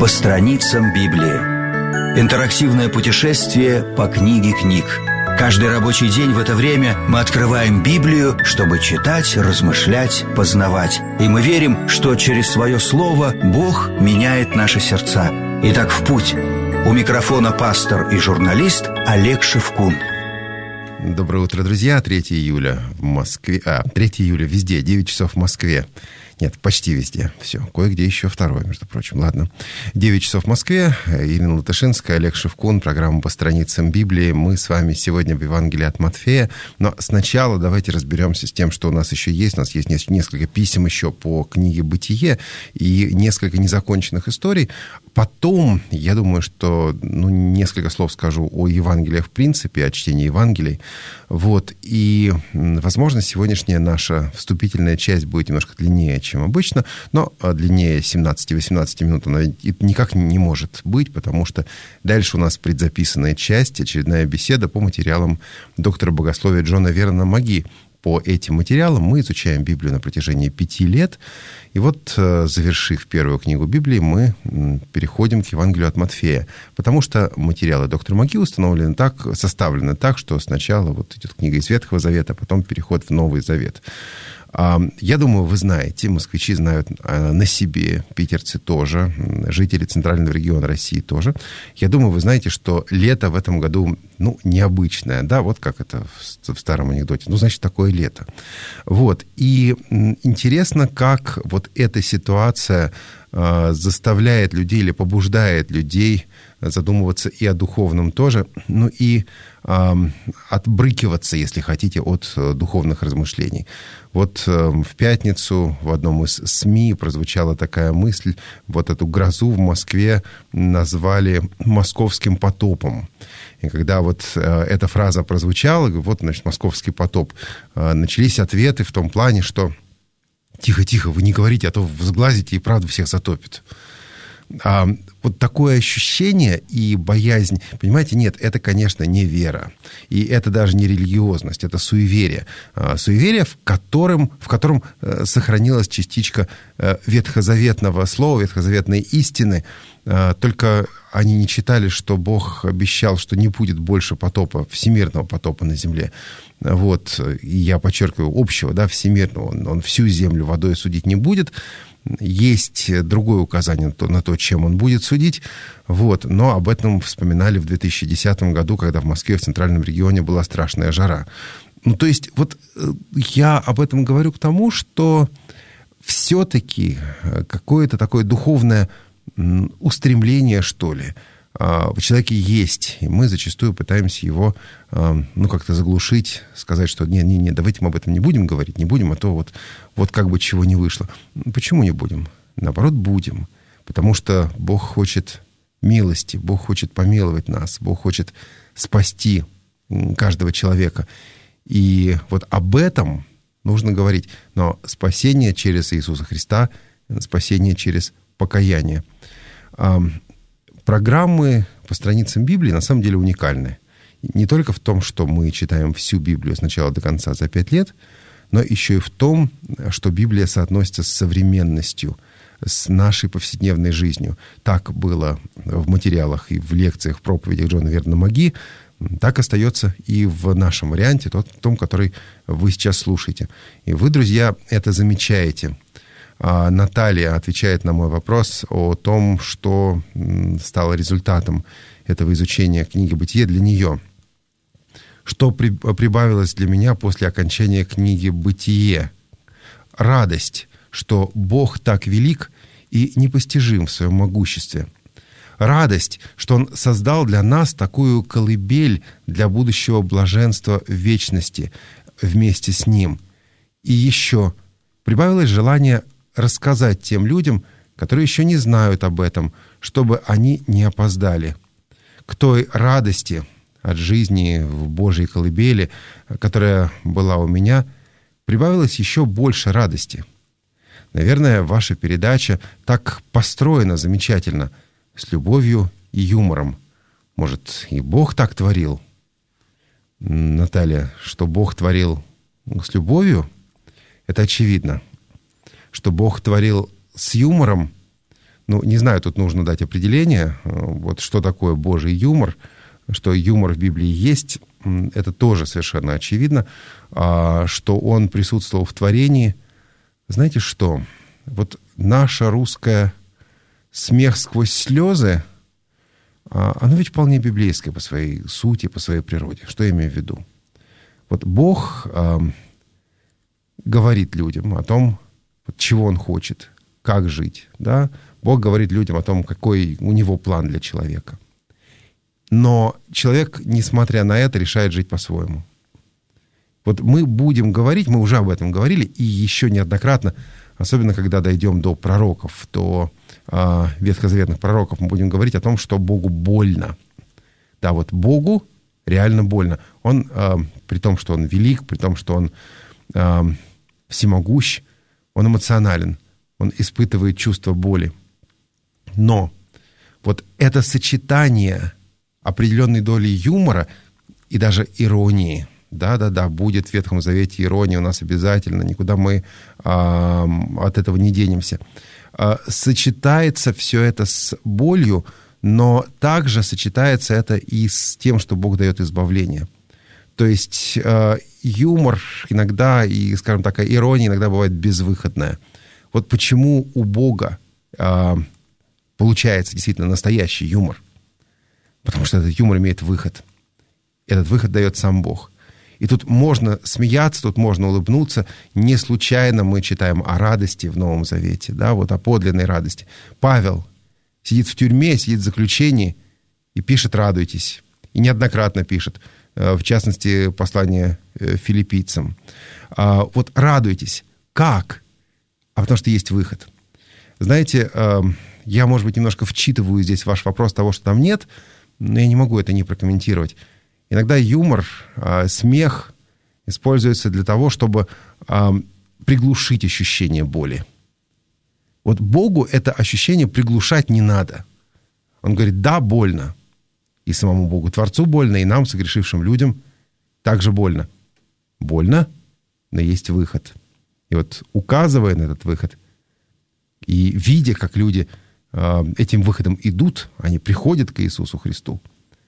страницам Библии. Интерактивное путешествие по книге книг. Каждый рабочий день в это время мы открываем Библию, чтобы читать, размышлять, познавать. И мы верим, что через свое слово Бог меняет наши сердца. Итак, в путь. У микрофона пастор и журналист Олег Шевкун. Доброе утро, друзья. 3 июля в Москве. 3 июля везде, 9 часов в Москве. Нет, почти везде. Все. Кое-где еще 2, между прочим. Ладно. 9 часов в Москве. Ирина Латышинская, Олег Шевкун. Программа по страницам Библии. Мы с вами сегодня в Евангелии от Матфея. Но сначала давайте разберемся с тем, что у нас еще есть. У нас есть несколько писем еще по книге «Бытие» и несколько незаконченных историй. Потом, я думаю, что несколько слов скажу о Евангелиях в принципе, о чтении Евангелий. Вот. И, возможно, сегодняшняя наша вступительная часть будет немножко длиннее, чем обычно, но длиннее 17-18 минут она никак не может быть, потому что дальше у нас предзаписанная часть, очередная беседа по материалам доктора богословия Джона Вернона Маги. По этим материалам мы изучаем Библию на протяжении 5 лет. И вот, завершив первую книгу Библии, мы переходим к Евангелию от Матфея. Потому что материалы доктора Маги составлены так, что сначала вот идет книга из Ветхого Завета, а потом переход в Новый Завет. Я думаю, вы знаете, москвичи знают на себе, питерцы тоже, жители центрального региона России тоже. Я думаю, вы знаете, что лето в этом году, необычное, да, вот как это в старом анекдоте. Значит, такое лето. Вот. И интересно, как вот эта ситуация заставляет людей или побуждает людей задумываться и о духовном тоже, и отбрыкиваться, если хотите, от духовных размышлений. Вот в пятницу в одном из СМИ прозвучала такая мысль, вот эту грозу в Москве назвали «московским потопом». И когда вот эта фраза прозвучала, вот, значит, «московский потоп», начались ответы в том плане, что «тихо-тихо, вы не говорите, а то вы сглазите и правда всех затопит». Вот такое ощущение и боязнь, понимаете, нет, это, конечно, не вера. И это даже не религиозность, это суеверие. Суеверие, в котором сохранилась частичка ветхозаветного слова, ветхозаветной истины. Только они не читали, что Бог обещал, что не будет больше потопа, всемирного потопа на земле. Вот, и я подчеркиваю, общего, да, всемирного. Он всю землю водой судить не будет. Есть другое указание на то, чем он будет судить. Вот. Но об этом вспоминали в 2010 году, когда в Москве, в центральном регионе, была страшная жара. То есть, вот я об этом говорю к тому, что все-таки какое-то такое духовное устремление, что ли, в человеке есть, и мы зачастую пытаемся его, как-то заглушить, сказать, что не, давайте мы об этом не будем говорить, а то вот как бы чего не вышло. Почему не будем? Наоборот, будем. Потому что Бог хочет милости, Бог хочет помиловать нас, Бог хочет спасти каждого человека. И вот об этом нужно говорить. Но спасение через Иисуса Христа, спасение через покаяние. Программы по страницам Библии на самом деле уникальны. Не только в том, что мы читаем всю Библию с начала до конца за 5 лет, но еще и в том, что Библия соотносится с современностью, с нашей повседневной жизнью. Так было в материалах и в лекциях, в проповедях Джона Вернона Маги, так остается и в нашем варианте, том, который вы сейчас слушаете. И вы, друзья, это замечаете. Наталья отвечает на мой вопрос о том, что стало результатом этого изучения книги «Бытие» для нее. Что прибавилось для меня после окончания книги «Бытие»? Радость, что Бог так велик и непостижим в своем могуществе. Радость, что Он создал для нас такую колыбель для будущего блаженства в вечности вместе с Ним. И еще прибавилось желание рассказать тем людям, которые еще не знают об этом, чтобы они не опоздали. К той радости от жизни в Божьей колыбели, которая была у меня, прибавилось еще больше радости. Наверное, ваша передача так построена замечательно, с любовью и юмором. Может, и Бог так творил? Наталья, что Бог творил с любовью, это очевидно. Что Бог творил с юмором, не знаю, тут нужно дать определение, вот что такое Божий юмор, что юмор в Библии есть, это тоже совершенно очевидно, что он присутствовал в творении. Знаете что? Вот наша русская смех сквозь слезы, оно ведь вполне библейское по своей сути, по своей природе. Что я имею в виду? Вот Бог говорит людям о том, чего Он хочет, как жить. Да? Бог говорит людям о том, какой у Него план для человека. Но человек, несмотря на это, решает жить по-своему. Вот мы будем говорить, мы уже об этом говорили, и еще неоднократно, особенно когда дойдем до пророков, до ветхозаветных пророков, мы будем говорить о том, что Богу больно. Да, вот Богу реально больно. Он, при том, что Он велик, при том, что Он всемогущ, Он эмоционален, Он испытывает чувство боли. Но вот это сочетание определенной доли юмора и даже иронии, да, будет в Ветхом Завете ирония у нас обязательно, никуда мы от этого не денемся. Сочетается все это с болью, но также сочетается это и с тем, что Бог дает избавление. То есть юмор иногда и, скажем так, ирония иногда бывает безвыходная. Вот почему у Бога получается действительно настоящий юмор. Потому что этот юмор имеет выход. Этот выход дает сам Бог. И тут можно смеяться, тут можно улыбнуться. Не случайно мы читаем о радости в Новом Завете, да, вот о подлинной радости. Павел сидит в тюрьме, сидит в заключении и пишет «радуйтесь». И неоднократно пишет, в частности, послание филиппийцам. Вот радуйтесь. Как? А потому что есть выход. Знаете, я, может быть, немножко вчитываю здесь ваш вопрос того, что там нет, но я не могу это не прокомментировать. Иногда юмор, смех используется для того, чтобы приглушить ощущение боли. Вот Богу это ощущение приглушать не надо. Он говорит, да, больно. И самому Богу, Творцу больно, и нам, согрешившим людям, также больно. Больно, но есть выход. И вот указывая на этот выход, и видя, как люди этим выходом идут, они приходят к Иисусу Христу,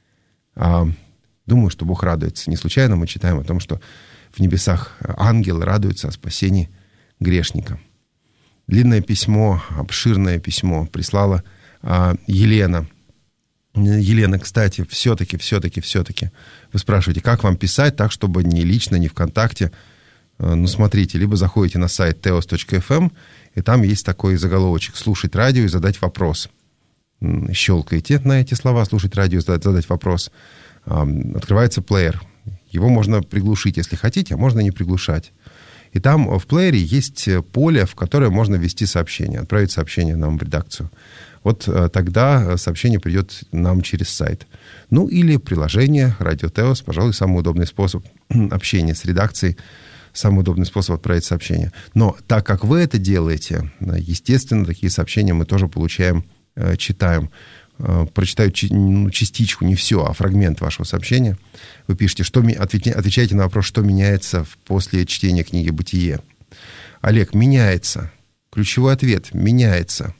думаю, что Бог радуется. Не случайно мы читаем о том, что в небесах ангелы радуются о спасении грешника. Длинное письмо, обширное письмо прислала Елена. Елена, кстати, все-таки, вы спрашиваете, как вам писать так, чтобы не лично, не ВКонтакте. Смотрите, либо заходите на сайт teos.fm, и там есть такой заголовочек «Слушать радио и задать вопрос». Щелкаете на эти слова «Слушать радио и задать вопрос». Открывается плеер. Его можно приглушить, если хотите, а можно не приглушать. И там в плеере есть поле, в которое можно ввести сообщение, отправить сообщение нам в редакцию. Вот тогда сообщение придет нам через сайт. Или приложение «Радио Теос», пожалуй, самый удобный способ общения с редакцией, самый удобный способ отправить сообщение. Но так как вы это делаете, естественно, такие сообщения мы тоже получаем, читаем. Прочитаю частичку, не все, а фрагмент вашего сообщения. Вы пишете, отвечаете на вопрос, что меняется после чтения книги «Бытие». Олег, меняется. Ключевой ответ – меняется.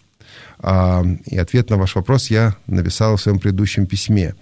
И ответ на ваш вопрос я написал в своем предыдущем письме.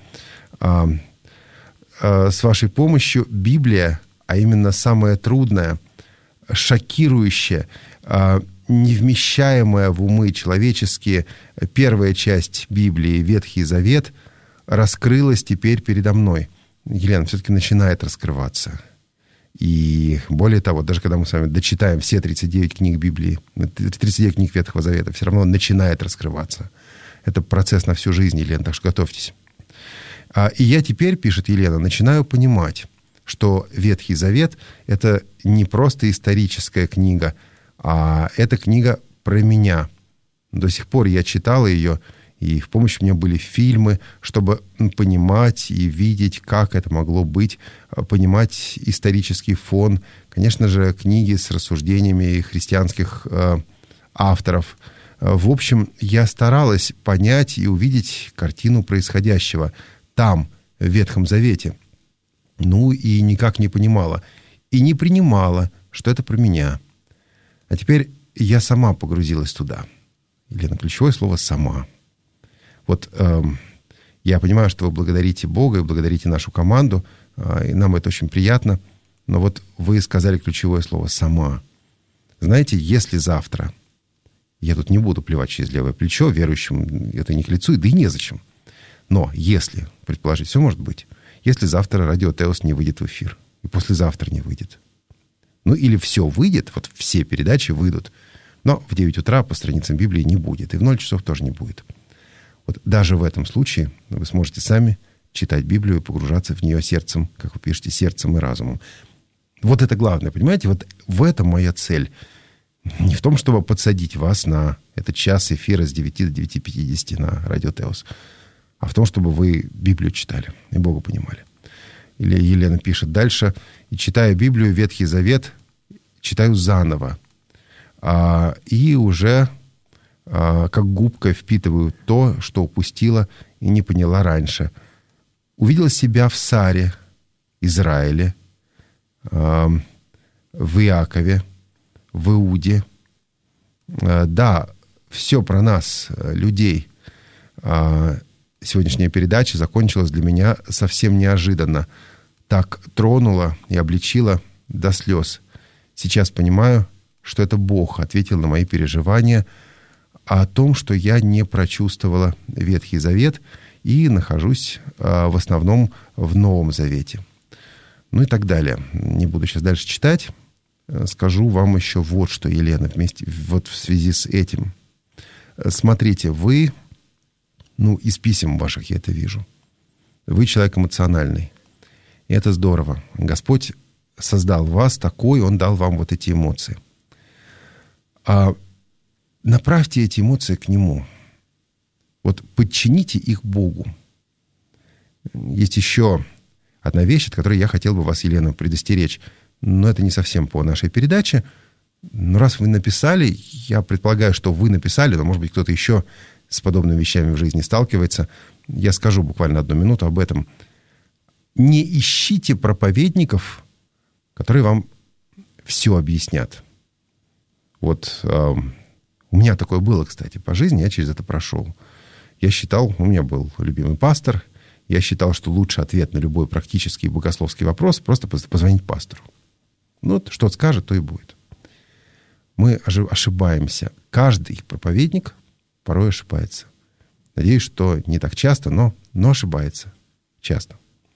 С вашей помощью Библия, а именно самое трудное, шокирующее, невмещаемая в умы человеческие первая часть Библии, Ветхий Завет, раскрылась теперь передо мной. Елена все-таки начинает раскрываться. И более того, даже когда мы с вами дочитаем все 39 книг Библии, 39 книг Ветхого Завета, все равно начинает раскрываться. Это процесс на всю жизнь, Елена, так что готовьтесь. И я теперь, пишет Елена, начинаю понимать, что Ветхий Завет — это не просто историческая книга, а эта книга про меня. До сих пор я читал ее, и в помощь мне были фильмы, чтобы понимать и видеть, как это могло быть, понимать исторический фон. Конечно же, книги с рассуждениями христианских авторов. В общем, я старалась понять и увидеть картину происходящего там, в Ветхом Завете. И никак не понимала. И не принимала, что это про меня. А теперь я сама погрузилась туда. Елена, ключевое слово «сама». Вот я понимаю, что вы благодарите Бога и благодарите нашу команду, и нам это очень приятно, но вот вы сказали ключевое слово «сама». Знаете, если завтра, я тут не буду плевать через левое плечо, верующим это не к лицу, да и незачем. Но если, предположить, все может быть, если завтра радио Теос не выйдет в эфир, и послезавтра не выйдет, ну или все выйдет, вот все передачи выйдут, но в 9 утра по страницам Библии не будет, и в 0 часов тоже не будет. Вот даже в этом случае вы сможете сами читать Библию и погружаться в нее сердцем, как вы пишете, сердцем и разумом. Вот это главное, понимаете? Вот в этом моя цель. Не в том, чтобы подсадить вас на этот час эфира с 9 до 9:50 на радио Теос, а в том, чтобы вы Библию читали и Бога понимали. Или Елена пишет дальше: «И читая Библию, Ветхий Завет, читаю заново, и уже как губка впитываю то, что упустила и не поняла раньше. Увидела себя в Саре, Израиле, в Иакове, в Иуде. Да, все про нас, людей. Сегодняшняя передача закончилась для меня совсем неожиданно. Так тронула и обличила до слез. Сейчас понимаю, что это Бог ответил на мои переживания о том, что я не прочувствовала Ветхий Завет и нахожусь в основном в Новом Завете». Ну и так далее. Не буду сейчас дальше читать. Скажу вам еще вот что, Елена, вместе, вот в связи с этим. Смотрите, вы, из писем ваших я это вижу, вы человек эмоциональный. И это здорово. Господь создал вас такой, Он дал вам вот эти эмоции. Направьте эти эмоции к Нему. Вот подчините их Богу. Есть еще одна вещь, от которой я хотел бы вас, Елена, предостеречь. Но это не совсем по нашей передаче. Но раз вы написали, я предполагаю, что вы написали, но, может быть, кто-то еще с подобными вещами в жизни сталкивается. Я скажу буквально 1 минуту об этом. Не ищите проповедников, которые вам все объяснят. Вот у меня такое было, кстати, по жизни, я через это прошел. Я считал, у меня был любимый пастор, я считал, что лучший ответ на любой практический и богословский вопрос — просто позвонить пастору. Что скажет, то и будет. Мы ошибаемся. Каждый проповедник порой ошибается. Надеюсь, что не так часто, но ошибается часто.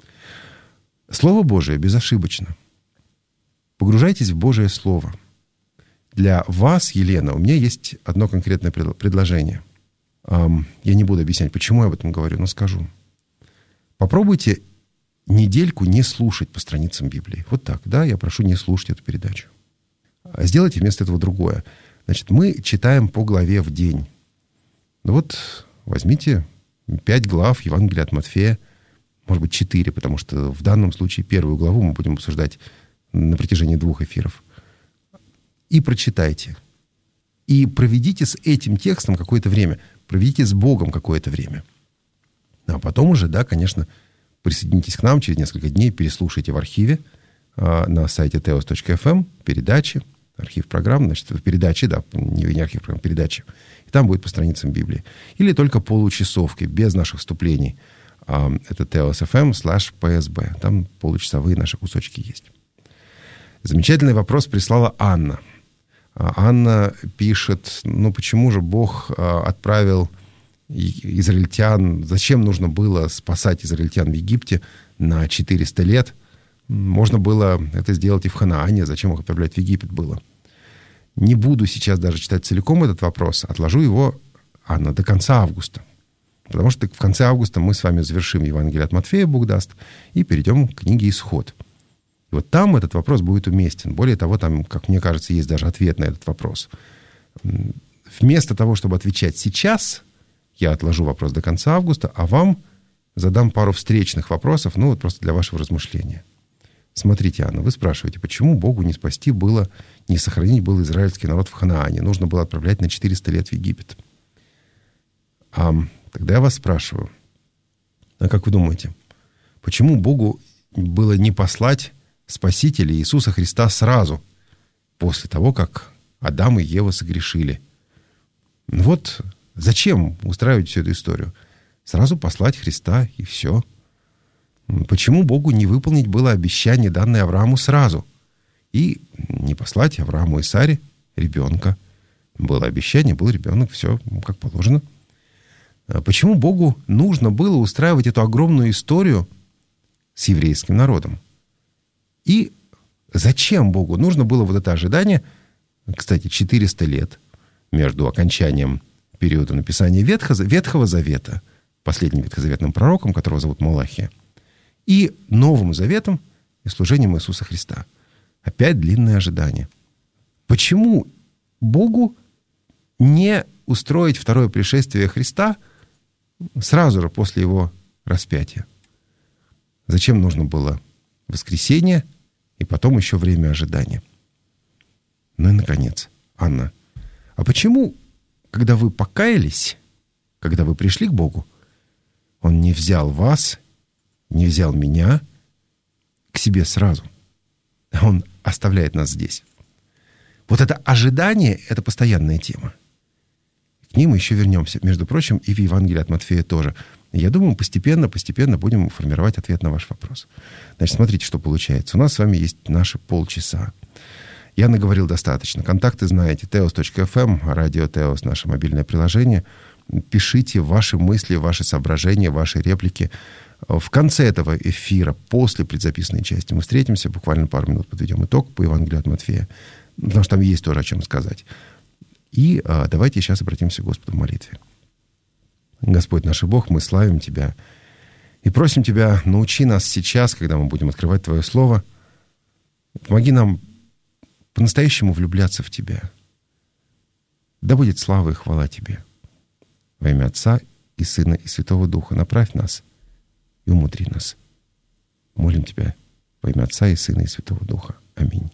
Слово Божие безошибочно. Погружайтесь в Божие Слово. Для вас, Елена, у меня есть одно конкретное предложение. Я не буду объяснять, почему я об этом говорю, но скажу. Попробуйте недельку не слушать по страницам Библии. Вот так, да, я прошу не слушать эту передачу. Сделайте вместо этого другое. Значит, мы читаем по главе в день. Возьмите 5 глав Евангелия от Матфея, может быть, 4, потому что в данном случае 1 главу мы будем обсуждать на протяжении 2 эфиров. И прочитайте. И проведите с этим текстом какое-то время. Проведите с Богом какое-то время. А потом уже, да, конечно, присоединитесь к нам через несколько дней, переслушайте в архиве на сайте teos.fm передачи, архив программ, значит, передачи, да, не архив программ, передачи. И там будет по страницам Библии. Или только получасовки, без наших вступлений. Это teos.fm/psb. Там получасовые наши кусочки есть. Замечательный вопрос прислала Анна. Анна пишет, почему же Бог отправил израильтян, зачем нужно было спасать израильтян в Египте на 400 лет? Можно было это сделать и в Ханаане, зачем их отправлять в Египет было? Не буду сейчас даже читать целиком этот вопрос, отложу его, Анна, до конца августа. Потому что в конце августа мы с вами завершим Евангелие от Матфея, Бог даст, и перейдем к книге «Исход». И вот там этот вопрос будет уместен. Более того, там, как мне кажется, есть даже ответ на этот вопрос. Вместо того, чтобы отвечать сейчас, я отложу вопрос до конца августа, а вам задам пару встречных вопросов, просто для вашего размышления. Смотрите, Анна, вы спрашиваете, почему Богу не спасти было, не сохранить был израильский народ в Ханаане? Нужно было отправлять на 400 лет в Египет. Тогда я вас спрашиваю, а как вы думаете, почему Богу было не послать Спасителя Иисуса Христа сразу, после того, как Адам и Ева согрешили? Вот зачем устраивать всю эту историю? Сразу послать Христа, и все. Почему Богу не выполнить было обещание, данное Аврааму, сразу? И не послать Аврааму и Саре ребенка. Было обещание, был ребенок, все как положено. Почему Богу нужно было устраивать эту огромную историю с еврейским народом? И зачем Богу нужно было вот это ожидание, кстати, 400 лет между окончанием периода написания Ветхого Завета, последним ветхозаветным пророком, которого зовут Малахия, и Новым Заветом и служением Иисуса Христа? Опять длинное ожидание. Почему Богу не устроить второе пришествие Христа сразу же после его распятия? Зачем нужно было воскресение и потом еще время ожидания? Ну и, наконец, Анна, а почему, когда вы покаялись, когда вы пришли к Богу, Он не взял вас, не взял меня к себе сразу? Он оставляет нас здесь. Вот это ожидание – это постоянная тема. К ним мы еще вернемся. Между прочим, и в Евангелии от Матфея тоже. Я думаю, постепенно будем формировать ответ на ваш вопрос. Значит, смотрите, что получается. У нас с вами есть наши полчаса. Я наговорил достаточно. Контакты знаете. teos.fm, радио Теос, наше мобильное приложение. Пишите ваши мысли, ваши соображения, ваши реплики. В конце этого эфира, после предзаписанной части, мы встретимся, буквально пару минут подведем итог по Евангелию от Матфея, потому что там есть тоже о чем сказать. И давайте сейчас обратимся к Господу в молитве. Господь наш Бог, мы славим Тебя и просим Тебя, научи нас сейчас, когда мы будем открывать Твое Слово, помоги нам по-настоящему влюбляться в Тебя. Да будет слава и хвала Тебе. Во имя Отца и Сына и Святого Духа направь нас и умудри нас. Молим Тебя во имя Отца и Сына и Святого Духа. Аминь.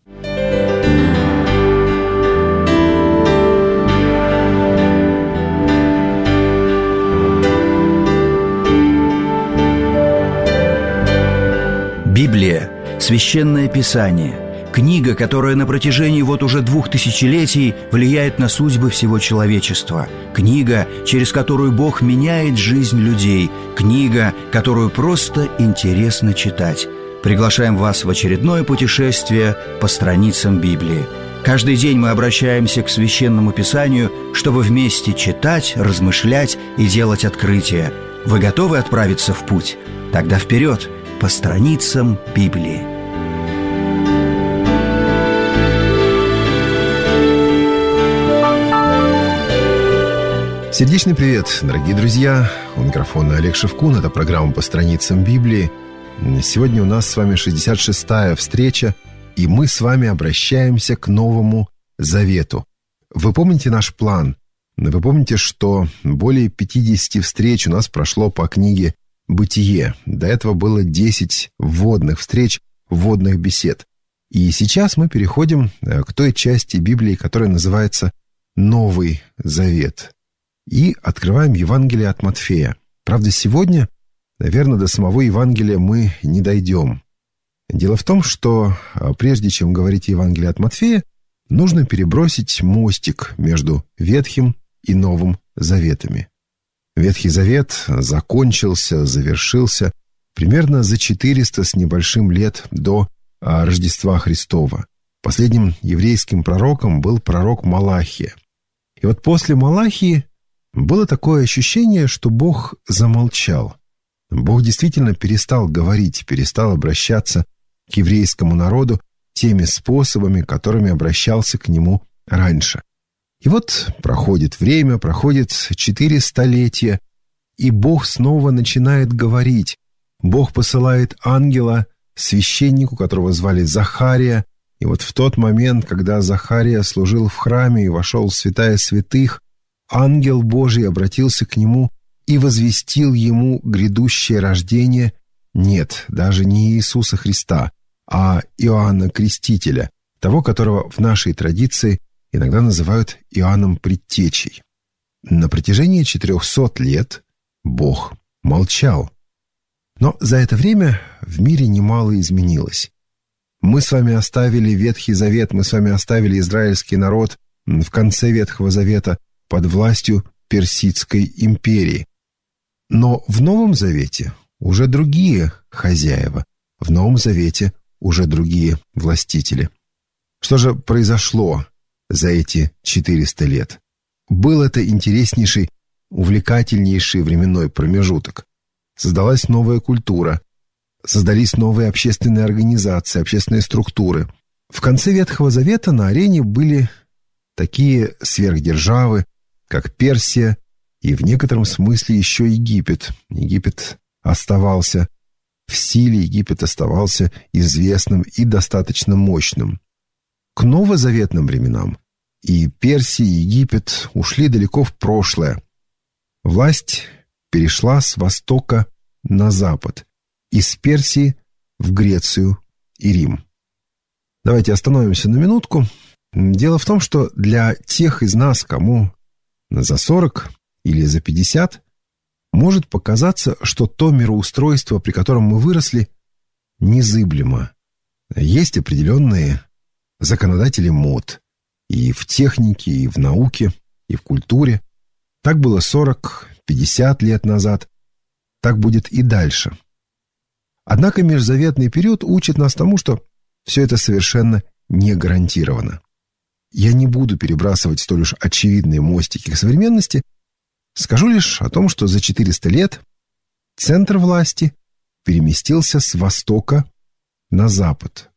Библия – священное писание, книга, которая на протяжении вот уже 2000 летий влияет на судьбы всего человечества, книга, через которую Бог меняет жизнь людей, книга, которую просто интересно читать. Приглашаем вас в очередное путешествие по страницам Библии. Каждый день мы обращаемся к Священному Писанию, чтобы вместе читать, размышлять и делать открытия. Вы готовы отправиться в путь? Тогда вперед! По страницам Библии. Сердечный привет, дорогие друзья. У микрофона Олег Шевкун. Это программа «По страницам Библии». Сегодня у нас с вами 66-я встреча, и мы с вами обращаемся к Новому Завету. Вы помните наш план? Вы помните, что более 50 встреч у нас прошло по книге «Бытие». До этого было 10 вводных встреч, вводных бесед. И сейчас мы переходим к той части Библии, которая называется «Новый Завет». И открываем Евангелие от Матфея. Правда, сегодня, наверное, до самого Евангелия мы не дойдем. Дело в том, что прежде чем говорить Евангелие от Матфея, нужно перебросить мостик между Ветхим и Новым Заветами. Ветхий Завет закончился, завершился примерно за 400 с небольшим лет до Рождества Христова. Последним еврейским пророком был пророк Малахия. И вот после Малахии было такое ощущение, что Бог замолчал. Бог действительно перестал говорить, перестал обращаться к еврейскому народу теми способами, которыми обращался к нему раньше. И вот проходит время, проходит 4 столетия, и Бог снова начинает говорить. Бог посылает ангела священнику, которого звали Захария. И вот в тот момент, когда Захария служил в храме и вошел в святая святых, ангел Божий обратился к нему и возвестил ему грядущее рождение, нет, даже не Иисуса Христа, а Иоанна Крестителя, того, которого в нашей традиции иногда называют Иоанном Предтечей. На протяжении 400 лет Бог молчал. Но за это время в мире немало изменилось. Мы с вами оставили Ветхий Завет, мы с вами оставили израильский народ в конце Ветхого Завета, под властью Персидской империи. Но в Новом Завете уже другие хозяева, в Новом Завете уже другие властители. Что же произошло за эти 400 лет? Был это интереснейший, увлекательнейший временной промежуток. Создалась новая культура, создались новые общественные организации, общественные структуры. В конце Ветхого Завета на арене были такие сверхдержавы, как Персия и в некотором смысле еще Египет. Египет оставался в силе, Египет оставался известным и достаточно мощным. К новозаветным временам и Персия, и Египет ушли далеко в прошлое. Власть перешла с востока на запад, из Персии в Грецию и Рим. Давайте остановимся на минутку. Дело в том, что для тех из нас, кому за 40 или за 50, может показаться, что то мироустройство, при котором мы выросли, незыблемо. Есть определенные законодатели мод и в технике, и в науке, и в культуре. Так было 40-50 лет назад, так будет и дальше. Однако межзаветный период учит нас тому, что все это совершенно не гарантировано. Я не буду перебрасывать столь уж очевидные мостики к современности, скажу лишь о том, что за 400 лет центр власти переместился с востока на запад.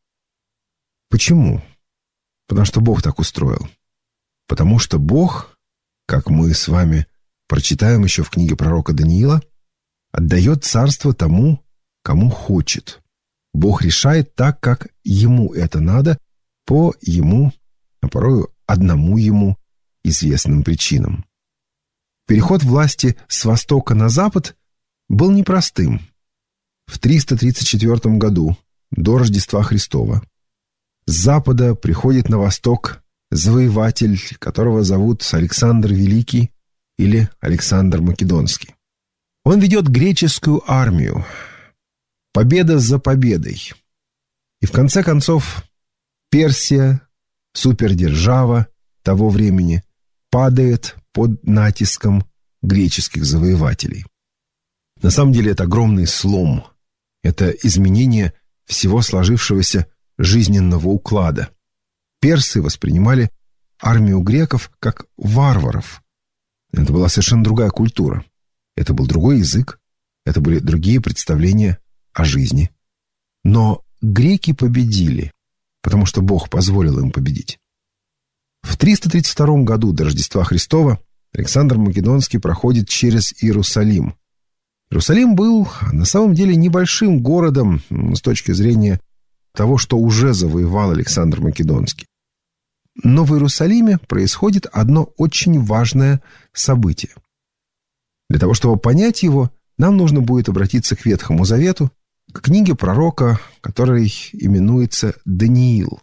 Почему? Потому что Бог так устроил. Потому что Бог, как мы с вами прочитаем еще в книге пророка Даниила, отдает царство тому, кому хочет. Бог решает так, как ему это надо, по ему, а порой одному ему известным причинам. Переход власти с востока на запад был непростым. В 334 году до Рождества Христова с запада приходит на восток завоеватель, которого зовут Александр Великий или Александр Македонский. Он ведет греческую армию. Победа за победой. И в конце концов Персия, супердержава того времени, падает под натиском греческих завоевателей. На самом деле это огромный слом. Это изменение всего сложившегося жизненного уклада. Персы воспринимали армию греков как варваров. Это была совершенно другая культура. Это был другой язык. Это были другие представления о жизни. Но греки победили, потому что Бог позволил им победить. В 332 году до Рождества Христова Александр Македонский проходит через Иерусалим. Иерусалим был на самом деле небольшим городом с точки зрения того, что уже завоевал Александр Македонский. Но в Иерусалиме происходит одно очень важное событие. Для того, чтобы понять его, нам нужно будет обратиться к Ветхому Завету, к книге пророка, который именуется Даниил.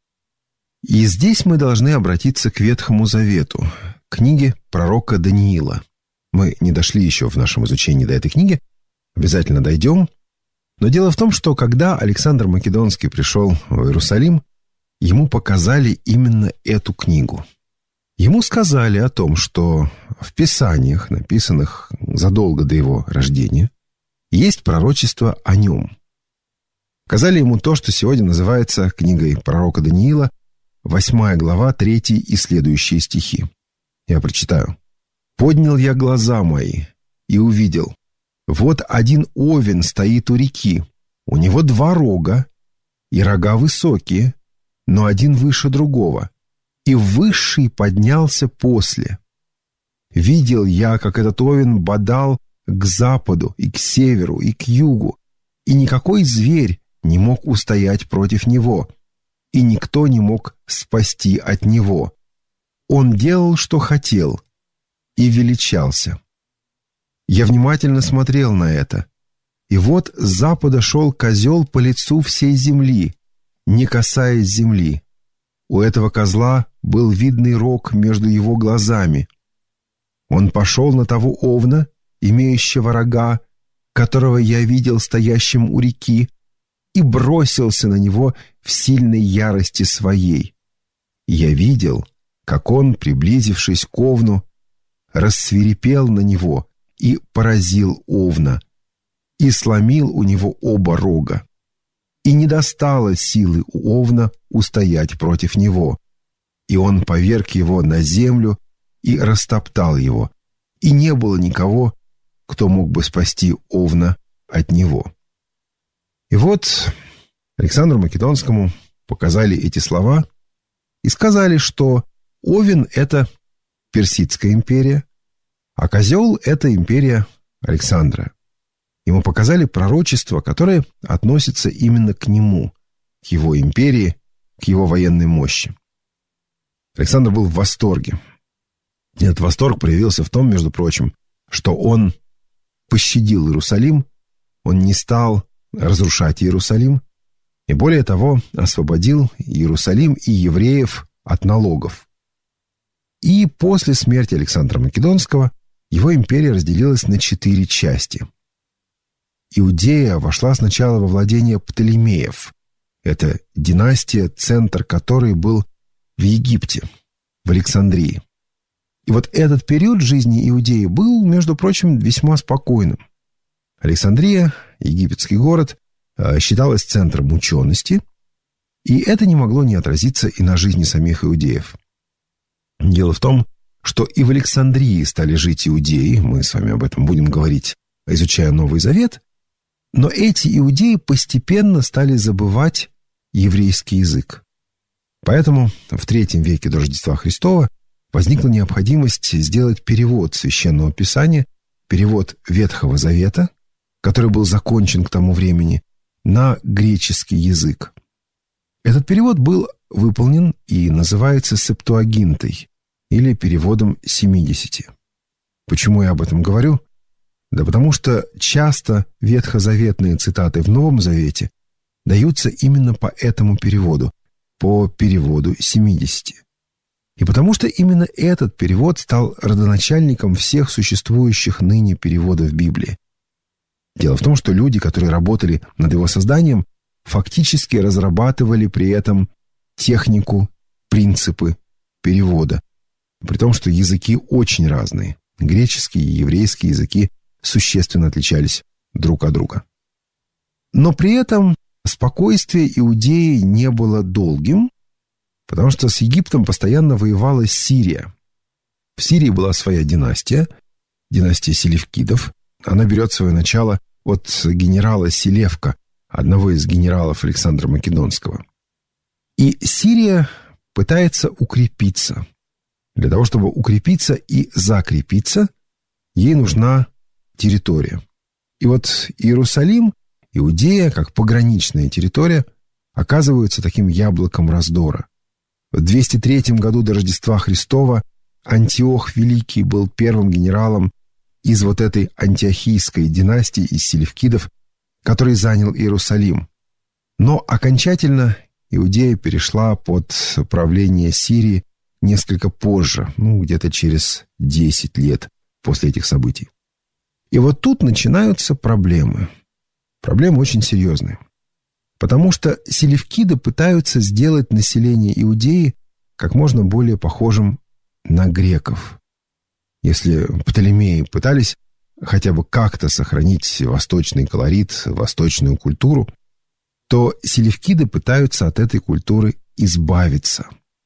И здесь мы должны обратиться к Ветхому Завету, к книге пророка Даниила. Мы не дошли еще в нашем изучении до этой книги, обязательно дойдем. Но дело в том, что когда Александр Македонский пришел в Иерусалим, ему показали именно эту книгу. Ему сказали о том, что в Писаниях, написанных задолго до его рождения, есть пророчество о нем. Сказали ему то, что сегодня называется книгой пророка Даниила, 8 глава, 3 и следующие стихи. Я прочитаю. «Поднял я глаза мои и увидел. Вот один овен стоит у реки. У него 2 рога, и рога высокие, но один выше другого. И высший поднялся после. Видел я, как этот овен бодал к западу и к северу и к югу, и никакой зверь не мог устоять против него, и никто не мог спасти от него. Он делал, что хотел, и величался. Я внимательно смотрел на это, и вот с запада шел козел по лицу всей земли, не касаясь земли. У этого козла был видный рог между его глазами. Он пошел на того овна, имеющего рога, которого я видел стоящим у реки, и бросился на него в сильной ярости своей. Я видел, как он, приблизившись к овну, рассвирепел на него и поразил Овна, и сломил у него оба рога. И не достало силы у Овна устоять против него. И он поверг его на землю и растоптал его. И не было никого, кто мог бы спасти Овна от него. И вот Александру Македонскому показали эти слова и сказали, что Овен – это Персидская империя, а козел – это империя Александра. Ему показали пророчество, которое относится именно к нему, к его империи, к его военной мощи. Александр был в восторге. И этот восторг проявился в том, между прочим, что он пощадил Иерусалим, он не стал разрушать Иерусалим, и более того, освободил Иерусалим и евреев от налогов. И после смерти Александра Македонского его империя разделилась на 4 части. Иудея вошла сначала во владение Птолемеев. Это династия, центр которой был в Египте, в Александрии. И вот этот период жизни Иудеи был, между прочим, весьма спокойным. Александрия, египетский город, считалась центром учености, и это не могло не отразиться и на жизни самих иудеев. Дело в том, что и в Александрии стали жить иудеи, мы с вами об этом будем говорить, изучая Новый Завет, но эти иудеи постепенно стали забывать еврейский язык. Поэтому в III веке до Рождества Христова возникла необходимость сделать перевод Священного Писания, перевод Ветхого Завета, который был закончен к тому времени, на греческий язык. Этот перевод был выполнен и называется Септуагинтой, или переводом 70. Почему я об этом говорю? Да потому что часто ветхозаветные цитаты в Новом Завете даются именно по этому переводу, по переводу 70. И потому что именно этот перевод стал родоначальником всех существующих ныне переводов Библии. Дело в том, что люди, которые работали над его созданием, фактически разрабатывали при этом технику, принципы перевода. При том, что языки очень разные. Греческий и еврейский языки существенно отличались друг от друга. Но при этом спокойствие Иудеи не было долгим, потому что с Египтом постоянно воевала Сирия. В Сирии была своя династия, династия Селевкидов. Она берет свое начало от генерала Селевка, одного из генералов Александра Македонского. И Сирия пытается укрепиться. Для того, чтобы укрепиться и закрепиться, ей нужна территория. И вот Иерусалим, Иудея, как пограничная территория, оказываются таким яблоком раздора. В 203 году до Рождества Христова Антиох Великий был первым генералом из вот этой антиохийской династии, из селевкидов, который занял Иерусалим. Но окончательно Иудея перешла под правление Сирии несколько позже, где-то через 10 лет после этих событий. И вот тут начинаются проблемы. Проблемы очень серьезные. Потому что селевкиды пытаются сделать население Иудеи как можно более похожим на греков. Если Птолемеи пытались хотя бы как-то сохранить восточный колорит, восточную культуру, то селевкиды пытаются от этой культуры избавиться.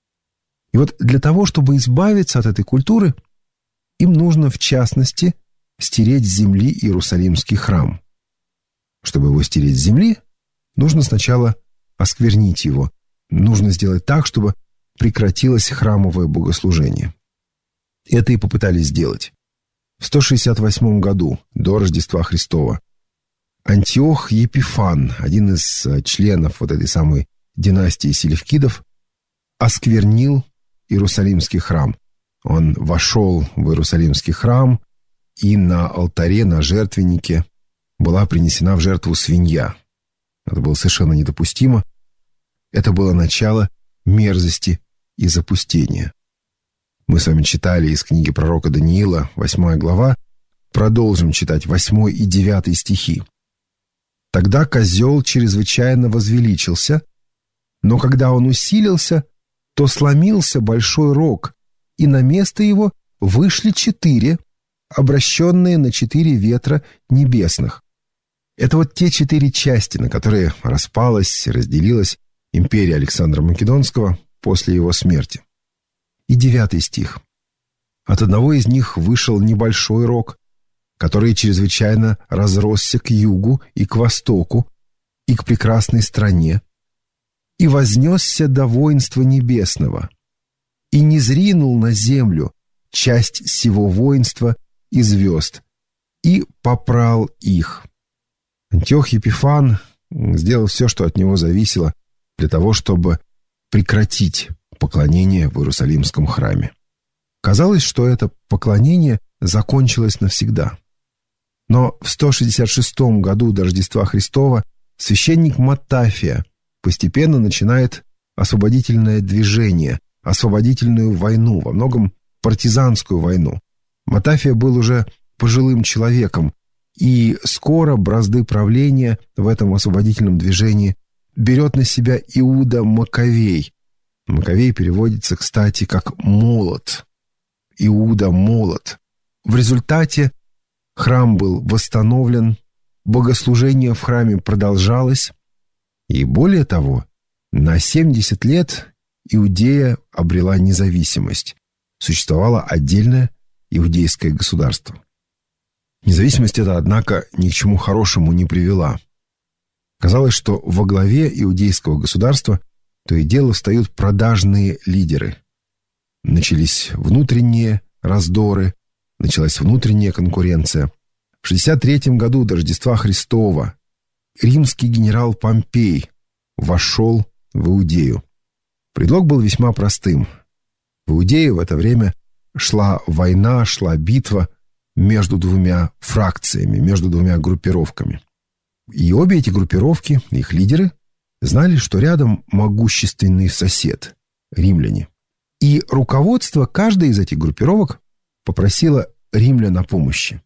И вот для того, чтобы избавиться от этой культуры, им нужно, в частности, стереть с земли Иерусалимский храм. Чтобы его стереть с земли, нужно сначала осквернить его. Нужно сделать так, чтобы прекратилось храмовое богослужение. Это и попытались сделать. В 168 году до Рождества Христова Антиох Епифан, один из членов вот этой самой династии селевкидов, осквернил Иерусалимский храм. Он вошел в Иерусалимский храм, и на алтаре, на жертвеннике была принесена в жертву свинья. Это было совершенно недопустимо. Это было начало мерзости и запустения. Мы с вами читали из книги пророка Даниила, 8 глава. Продолжим читать 8 и 9 стихи. «Тогда козел чрезвычайно возвеличился, но когда он усилился, то сломился большой рог, и на место его вышли 4, обращенные на 4 ветра небесных. Это вот те 4 части, на которые распалась, разделилась империя Александра Македонского после его смерти. И 9 стих. От одного из них вышел небольшой рог, который чрезвычайно разросся к югу и к востоку, и к прекрасной стране, и вознесся до воинства небесного, и низринул на землю часть сего воинства и звезд, и попрал их. Антиох Епифан сделал все, что от него зависело, для того, чтобы прекратить поклонение в Иерусалимском храме. Казалось, что это поклонение закончилось навсегда. Но в 166 году до Рождества Христова священник Матафия постепенно начинает освободительное движение, освободительную войну, во многом партизанскую войну. Матафия был уже пожилым человеком, и скоро бразды правления в этом освободительном движении берет на себя Иуда Маковей. Маковей переводится, кстати, как «молот». Иуда – молот. В результате храм был восстановлен, богослужение в храме продолжалось, и более того, на 70 лет Иудея обрела независимость. Существовало отдельное иудейское государство. Независимость эта, однако, ни к чему хорошему не привела. Казалось, что во главе иудейского государства то и дело встают продажные лидеры. Начались внутренние раздоры, началась внутренняя конкуренция. В 63 году до Рождества Христова римский генерал Помпей вошел в Иудею. Предлог был весьма простым. В Иудее в это время шла война, шла битва между 2 фракциями, между 2 группировками. И обе эти группировки, их лидеры, знали, что рядом могущественный сосед – римляне. И руководство каждой из этих группировок попросило римлян о помощи,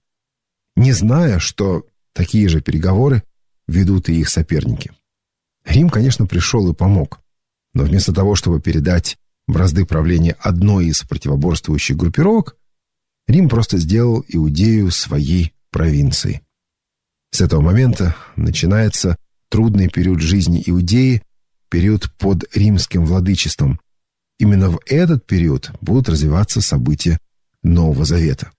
не зная, что такие же переговоры ведут и их соперники. Рим, конечно, пришел и помог, но вместо того, чтобы передать бразды правления одной из противоборствующих группировок, Рим просто сделал Иудею своей провинцией. С этого момента начинается трудный период жизни Иудеи, период под римским владычеством. Именно в этот период будут развиваться события Нового Завета.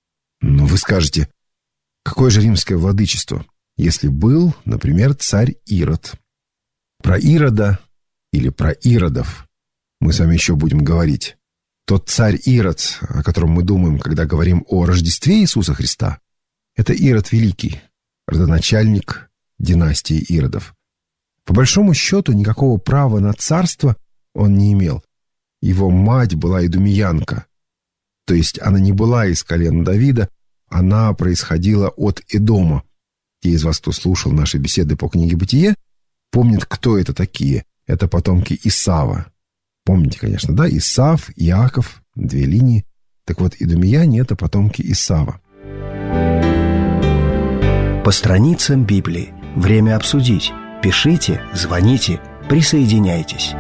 Но вы скажете, какое же римское владычество, если был, например, царь Ирод? Про Ирода или про Иродов мы с вами еще будем говорить. Тот царь Ирод, о котором мы думаем, когда говорим о Рождестве Иисуса Христа, это Ирод Великий, родоначальник династии Иродов. По большому счету, никакого права на царство он не имел. Его мать была идумеянка, то есть она не была из колена Давида, она происходила от Эдома. Те из вас, кто слушал наши беседы по книге «Бытие», помнят, кто это такие. Это потомки Исава. Помните, конечно, да? Исав, Иаков, 2 линии. Так вот, идумеяне – это потомки Исава. По страницам Библии. Время обсудить. Пишите, звоните, присоединяйтесь.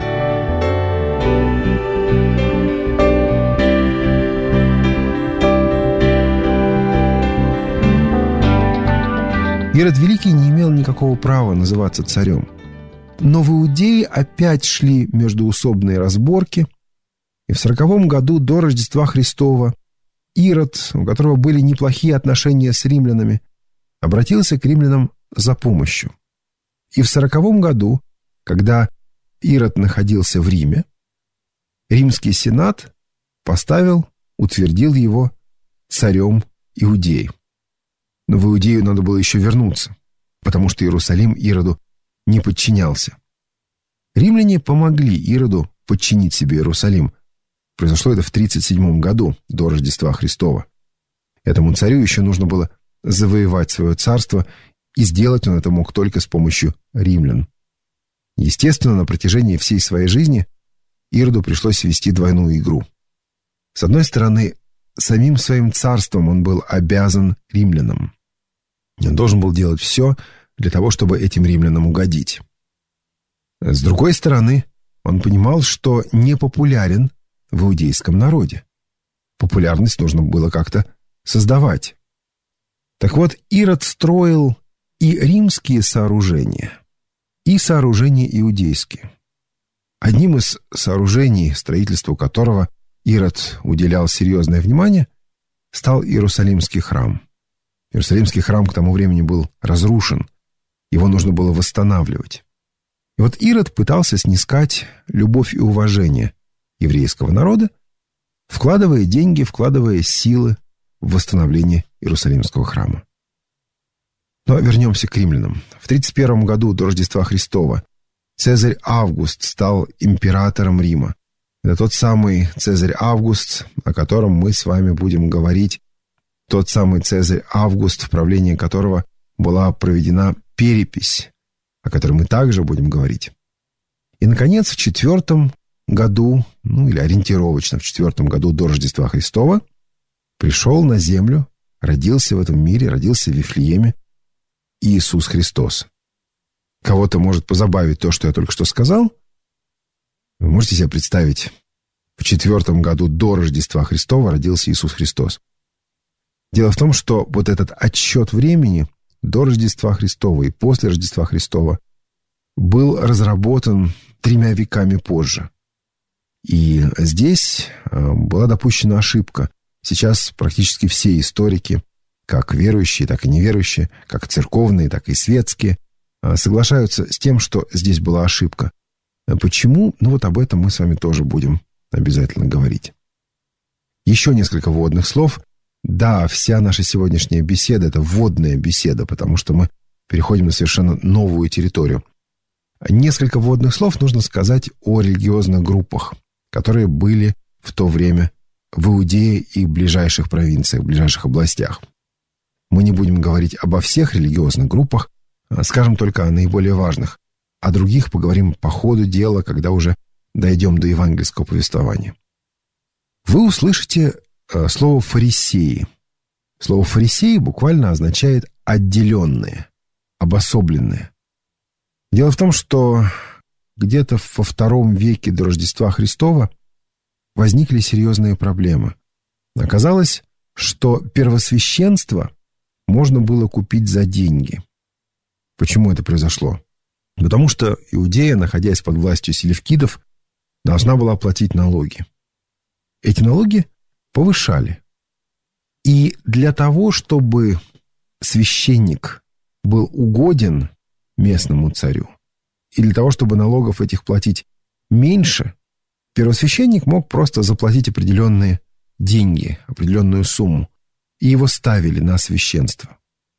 Ирод Великий не имел никакого права называться царем. Но в Иудее опять шли междоусобные разборки, и в 40 году до Рождества Христова Ирод, у которого были неплохие отношения с римлянами, обратился к римлянам за помощью. И в 40 году, когда Ирод находился в Риме, римский сенат утвердил его царем Иудеи. Но в Иудею надо было еще вернуться, потому что Иерусалим Ироду не подчинялся. Римляне помогли Ироду подчинить себе Иерусалим. Произошло это в 37 году до Рождества Христова. Этому царю еще нужно было завоевать свое царство, и сделать он это мог только с помощью римлян. Естественно, на протяжении всей своей жизни Ироду пришлось вести двойную игру. С одной стороны, самим своим царством он был обязан римлянам. Он должен был делать все для того, чтобы этим римлянам угодить. С другой стороны, он понимал, что не популярен в иудейском народе. популярность нужно было как-то создавать. Так вот, Ирод строил и римские сооружения, и сооружения иудейские. Одним из сооружений, строительству которого Ирод уделял серьезное внимание, стал Иерусалимский храм. Иерусалимский храм к тому времени был разрушен, его нужно было восстанавливать. И вот Ирод пытался снискать любовь и уважение еврейского народа, вкладывая деньги, вкладывая силы в восстановление Иерусалимского храма. Но вернемся к римлянам. В 31 году до Рождества Христова Цезарь Август стал императором Рима. Это тот самый Цезарь Август, о котором мы с вами будем говорить. Тот самый Цезарь Август, в правлении которого была проведена перепись, о которой мы также будем говорить. И, наконец, в 4 году, или ориентировочно в 4 году до Рождества Христова, пришел на землю, родился в этом мире, родился в Вифлееме Иисус Христос. Кого-то может позабавить то, что я только что сказал. Вы можете себе представить, в 4 году до Рождества Христова родился Иисус Христос. Дело в том, что вот этот отсчет времени до Рождества Христова и после Рождества Христова был разработан 3 веками позже. И здесь была допущена ошибка. Сейчас практически все историки, как верующие, так и неверующие, как церковные, так и светские, соглашаются с тем, что здесь была ошибка. Почему? Об этом мы с вами тоже будем обязательно говорить. Еще несколько вводных слов. Да, вся наша сегодняшняя беседа – это вводная беседа, потому что мы переходим на совершенно новую территорию. Несколько вводных слов нужно сказать о религиозных группах, которые были в то время в Иудее и ближайших провинциях, ближайших областях. Мы не будем говорить обо всех религиозных группах, скажем только о наиболее важных. О других поговорим по ходу дела, когда уже дойдем до евангельского повествования. Вы услышите слово «фарисеи». Слово «фарисеи» буквально означает «отделенные», «обособленные». Дело в том, что где-то во II веке до Рождества Христова возникли серьезные проблемы. Оказалось, что первосвященство можно было купить за деньги. Почему это произошло? Потому что Иудея, находясь под властью селевкидов, должна была платить налоги. Эти налоги повышали. И для того, чтобы священник был угоден местному царю, и для того, чтобы налогов этих платить меньше, первосвященник мог просто заплатить определенные деньги, определенную сумму, и его ставили на священство.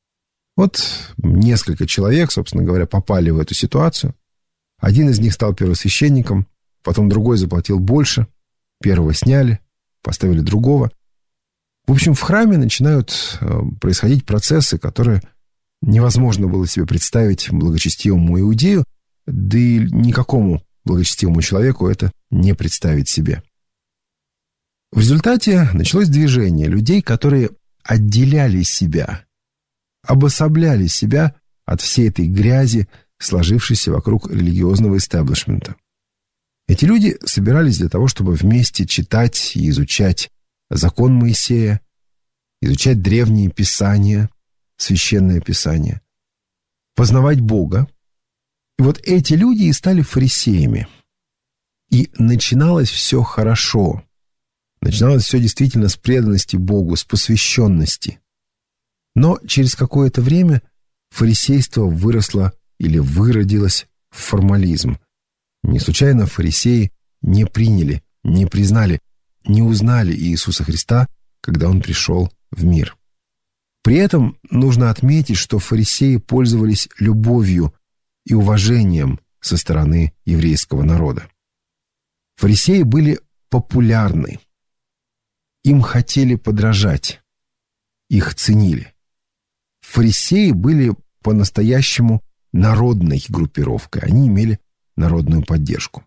Вот несколько человек, собственно говоря, попали в эту ситуацию. Один из них стал первосвященником, потом другой заплатил больше, первого сняли, поставили другого. В общем, в храме начинают происходить процессы, которые невозможно было себе представить благочестивому иудею, да и никакому благочестивому человеку это не представить себе. В результате началось движение людей, которые отделяли себя, обособляли себя от всей этой грязи, сложившейся вокруг религиозного истеблишмента. Эти люди собирались для того, чтобы вместе читать и изучать закон Моисея, изучать древние писания, священное писание, познавать Бога. И вот эти люди и стали фарисеями. И начиналось все хорошо. Начиналось все действительно с преданности Богу, с посвященности. Но через какое-то время фарисейство выросло или выродилось в формализм. Не случайно фарисеи не приняли, не признали, не узнали Иисуса Христа, когда Он пришел в мир. При этом нужно отметить, что фарисеи пользовались любовью и уважением со стороны еврейского народа. Фарисеи были популярны. Им хотели подражать. Их ценили. Фарисеи были по-настоящему народной группировкой. Они имели народную поддержку.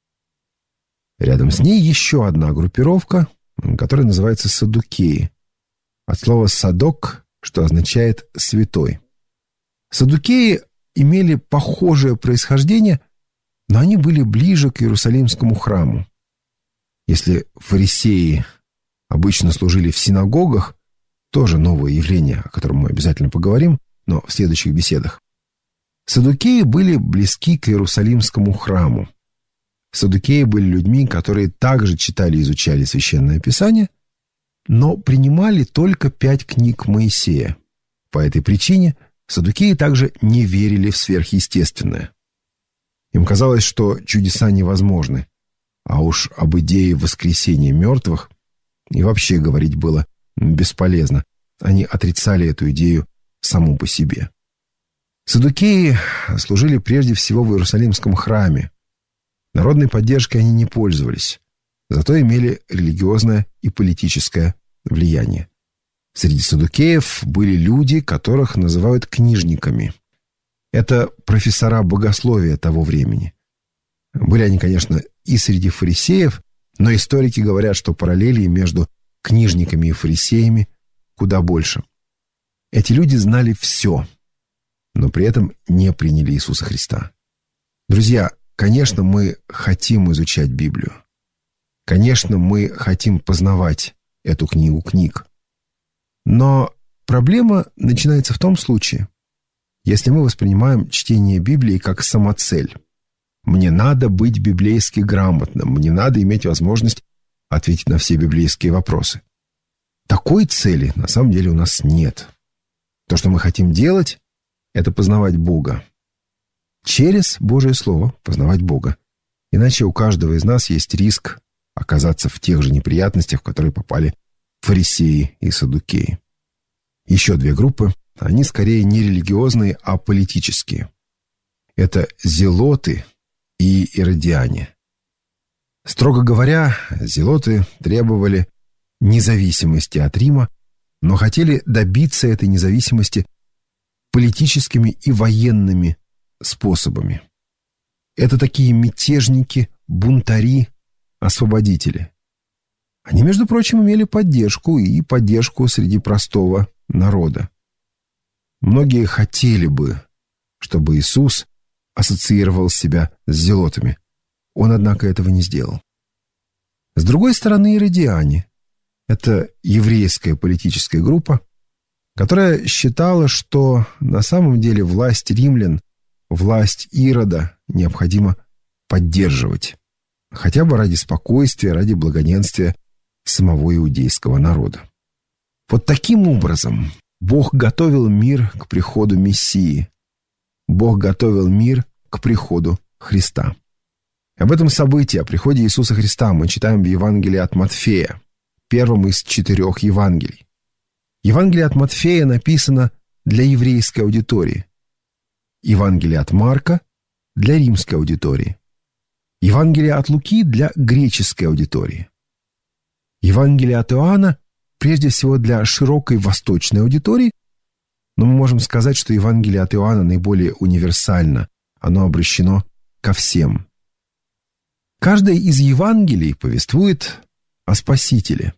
Рядом с ней еще одна группировка, которая называется саддукеи. От слова «садок», что означает «святой». Саддукеи имели похожее происхождение, но они были ближе к Иерусалимскому храму. Если фарисеи обычно служили в синагогах, тоже новое явление, о котором мы обязательно поговорим, но в следующих беседах. Саддукеи были близки к Иерусалимскому храму. Саддукеи были людьми, которые также читали и изучали Священное Писание, но принимали только 5 книг Моисея. По этой причине саддукеи также не верили в сверхъестественное. Им казалось, что чудеса невозможны, а уж об идее воскресения мертвых и вообще говорить было бесполезно. Они отрицали эту идею саму по себе. Саддукеи служили прежде всего в Иерусалимском храме. Народной поддержкой они не пользовались, зато имели религиозное и политическое влияние. Среди саддукеев были люди, которых называют книжниками. Это профессора богословия того времени. Были они, конечно, и среди фарисеев, но историки говорят, что параллелей между книжниками и фарисеями куда больше. Эти люди знали все, но при этом не приняли Иисуса Христа. Друзья, конечно, мы хотим изучать Библию. Конечно, мы хотим познавать эту книгу книг. Но проблема начинается в том случае, если мы воспринимаем чтение Библии как самоцель. Мне надо быть библейски грамотным, мне надо иметь возможность ответить на все библейские вопросы. Такой цели на самом деле у нас нет. То, что мы хотим делать, это познавать Бога. Через Божие Слово познавать Бога. Иначе у каждого из нас есть риск оказаться в тех же неприятностях, в которые попали фарисеи и саддукеи. Еще 2 группы, они скорее не религиозные, а политические. Это зелоты и иродиане. Строго говоря, зелоты требовали независимости от Рима, но хотели добиться этой независимости политическими и военными способами. Это такие мятежники, бунтари, освободители. Они, между прочим, имели поддержку среди простого народа. Многие хотели бы, чтобы Иисус ассоциировал себя с зелотами. Он, однако, этого не сделал. С другой стороны, иродиане. Это еврейская политическая группа, которая считала, что на самом деле власть римлян, власть Ирода необходимо поддерживать. Хотя бы ради спокойствия, ради благоденствия самого иудейского народа. Вот таким образом Бог готовил мир к приходу Мессии. Бог готовил мир к приходу Христа. Об этом событии, о приходе Иисуса Христа, мы читаем в Евангелии от Матфея, первом из 4 Евангелий. Евангелие от Матфея написано для еврейской аудитории. Евангелие от Марка – для римской аудитории. Евангелие от Луки – для греческой аудитории. Евангелие от Иоанна – прежде всего для широкой восточной аудитории, но мы можем сказать, что Евангелие от Иоанна наиболее универсально, оно обращено ко всем. Каждое из Евангелий повествует о Спасителе,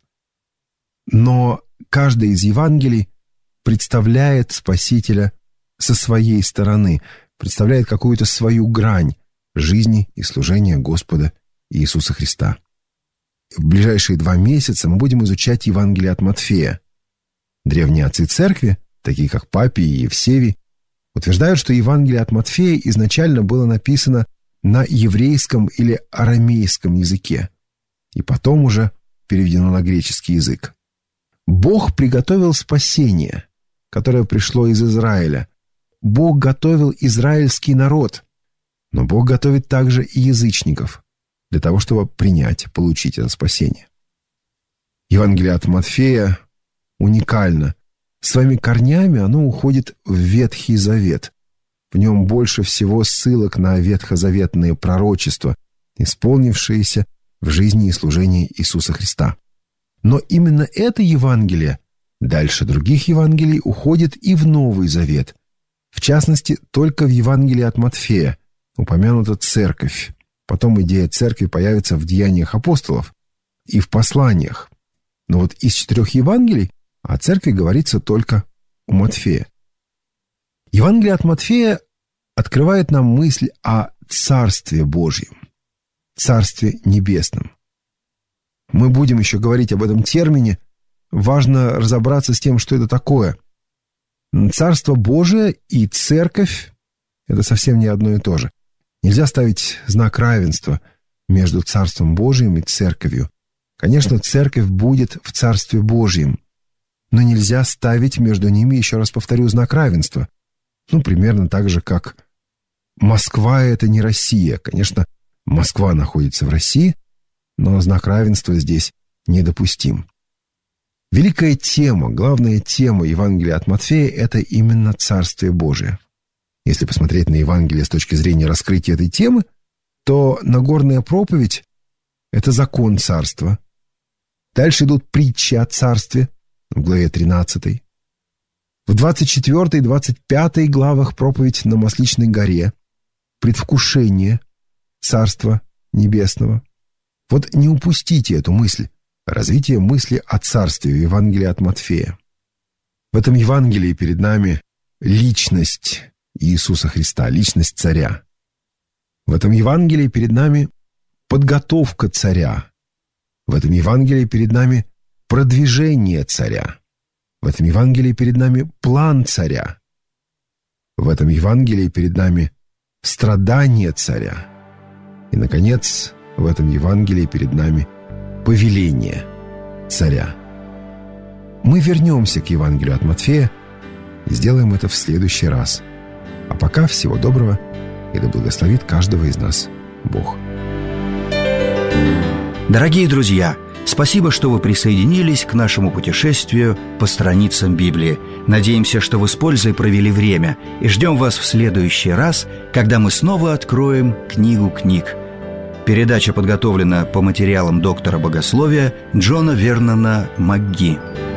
но каждое из Евангелий представляет Спасителя со своей стороны, представляет какую-то свою грань жизни и служения Господа Иисуса Христа. В ближайшие 2 месяца мы будем изучать Евангелие от Матфея. Древние отцы церкви, такие как Папий и Евсевий, утверждают, что Евангелие от Матфея изначально было написано на еврейском или арамейском языке, и потом уже переведено на греческий язык. Бог приготовил спасение, которое пришло из Израиля. Бог готовил израильский народ, но Бог готовит также и язычников для того, чтобы принять, получить это спасение. Евангелие от Матфея уникально. Своими корнями оно уходит в Ветхий Завет. В нем больше всего ссылок на ветхозаветные пророчества, исполнившиеся в жизни и служении Иисуса Христа. Но именно это Евангелие дальше других Евангелий уходит и в Новый Завет. В частности, только в Евангелии от Матфея упомянута церковь. Потом идея церкви появится в Деяниях апостолов и в посланиях. Но вот из 4 Евангелий о церкви говорится только у Матфея. Евангелие от Матфея открывает нам мысль о Царстве Божьем, Царстве Небесном. мы будем еще говорить об этом термине, важно разобраться с тем, что это такое. Царство Божие и церковь – это совсем не одно и то же. Нельзя ставить знак равенства между Царством Божиим и церковью. Конечно, церковь будет в Царстве Божьем, но нельзя ставить между ними, еще раз повторю, знак равенства. Примерно так же, как Москва – это не Россия. Конечно, Москва находится в России, но знак равенства здесь недопустим. Великая тема, главная тема Евангелия от Матфея – это именно Царствие Божие. Если посмотреть на Евангелие с точки зрения раскрытия этой темы, то Нагорная проповедь – это закон Царства. Дальше идут притчи о Царстве в главе 13. В 24 и 25 главах проповедь на Масличной горе, предвкушение Царства Небесного. Вот не упустите эту мысль. Развитие мысли о Царстве в Евангелии от Матфея. В этом Евангелии перед нами личность Иисуса Христа, личность царя. В этом Евангелии перед нами подготовка царя. В этом Евангелии перед нами продвижение царя. В этом Евангелии перед нами план царя. В этом Евангелии перед нами страдание царя. И, наконец, в этом Евангелии перед нами повеление царя. Мы вернемся к Евангелию от Матфея и сделаем это в следующий раз. А пока всего доброго, и да благословит каждого из нас Бог. Дорогие друзья, спасибо, что вы присоединились к нашему путешествию по страницам Библии. Надеемся, что вы с пользой провели время, и ждем вас в следующий раз, когда мы снова откроем книгу книг. Передача подготовлена по материалам доктора богословия Джона Вернона МакГи.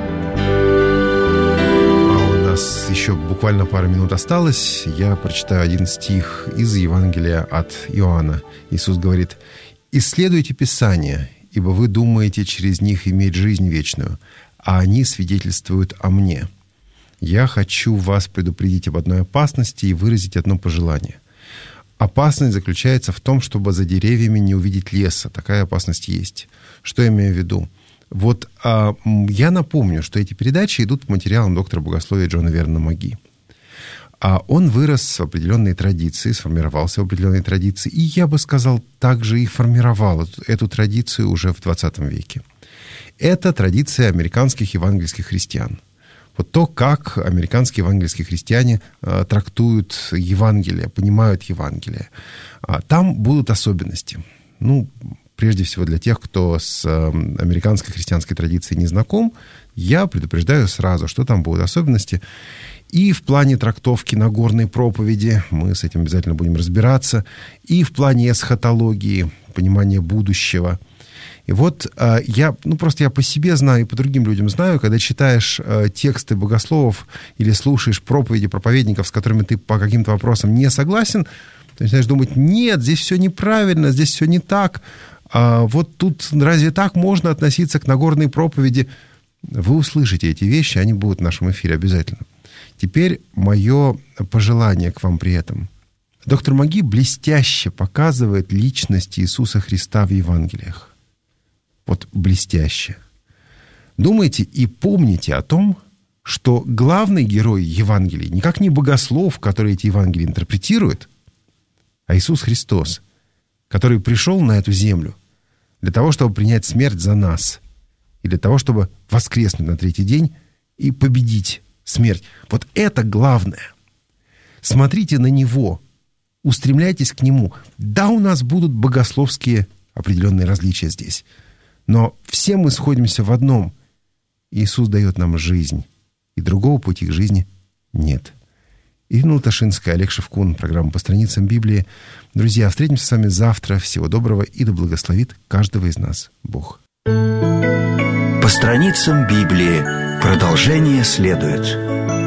У нас еще буквально пару минут осталось. Я прочитаю один стих из Евангелия от Иоанна. Иисус говорит: «Исследуйте Писания, ибо вы думаете через них иметь жизнь вечную, а они свидетельствуют о мне. Я хочу вас предупредить об одной опасности и выразить одно пожелание. Опасность заключается в том, чтобы за деревьями не увидеть леса. Такая опасность есть». Что я имею в виду? Вот я напомню, что эти передачи идут по материалам доктора богословия Джона Вернона МакГи. Он вырос в определенной традиции, сформировался в определенной традиции, и, я бы сказал, также и формировал эту традицию уже в 20 веке. Это традиция американских евангельских христиан. Вот то, как американские евангельские христиане трактуют Евангелие, понимают Евангелие. Там будут особенности. Прежде всего для тех, кто с американской христианской традицией не знаком, я предупреждаю сразу, что там будут особенности. И в плане трактовки Нагорной проповеди, мы с этим обязательно будем разбираться, и в плане эсхатологии, понимания будущего. И вот я по себе знаю и по другим людям знаю, когда читаешь тексты богословов или слушаешь проповеди проповедников, с которыми ты по каким-то вопросам не согласен, ты начинаешь думать: нет, здесь все неправильно, здесь все не так. Вот тут разве так можно относиться к Нагорной проповеди? Вы услышите эти вещи, они будут в нашем эфире обязательно. Теперь мое пожелание к вам при этом. Доктор МакГи блестяще показывает личность Иисуса Христа в Евангелиях. Вот блестяще. Думайте и помните о том, что главный герой Евангелий никак не богослов, который эти Евангелия интерпретирует, а Иисус Христос, который пришел на эту землю для того, чтобы принять смерть за нас, и для того, чтобы воскреснуть на третий день и победить смерть. Вот это главное. Смотрите на Него, устремляйтесь к Нему. Да, у нас будут богословские определенные различия здесь, но все мы сходимся в одном. Иисус дает нам жизнь, и другого пути к жизни нет. Ирина Луташинская, Олег Шевкун, программа «По страницам Библии». Друзья, встретимся с вами завтра. Всего доброго, и да благословит каждого из нас Бог. По страницам Библии. Продолжение следует.